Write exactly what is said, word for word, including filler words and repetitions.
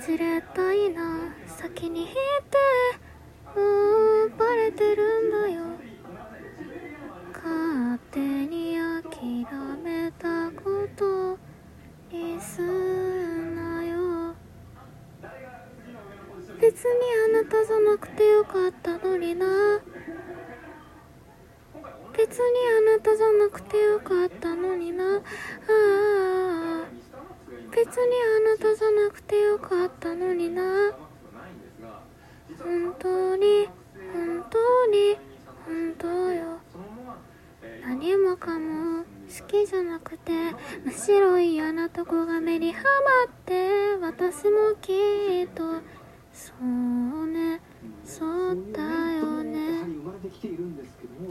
じれたいな、先に引いてもうバレてるんだよ。勝手に諦めたことにすんなよ。別にあなたじゃなくてよかったのにな。別にあなたじゃなくてよかったのにな。ああ、別にあなたじゃなくてよかったのにな。本当に本当に本当よ。何もかも好きじゃなくて、むしろ嫌なとこが目にはまって、私もきっとそうね、そうだよね。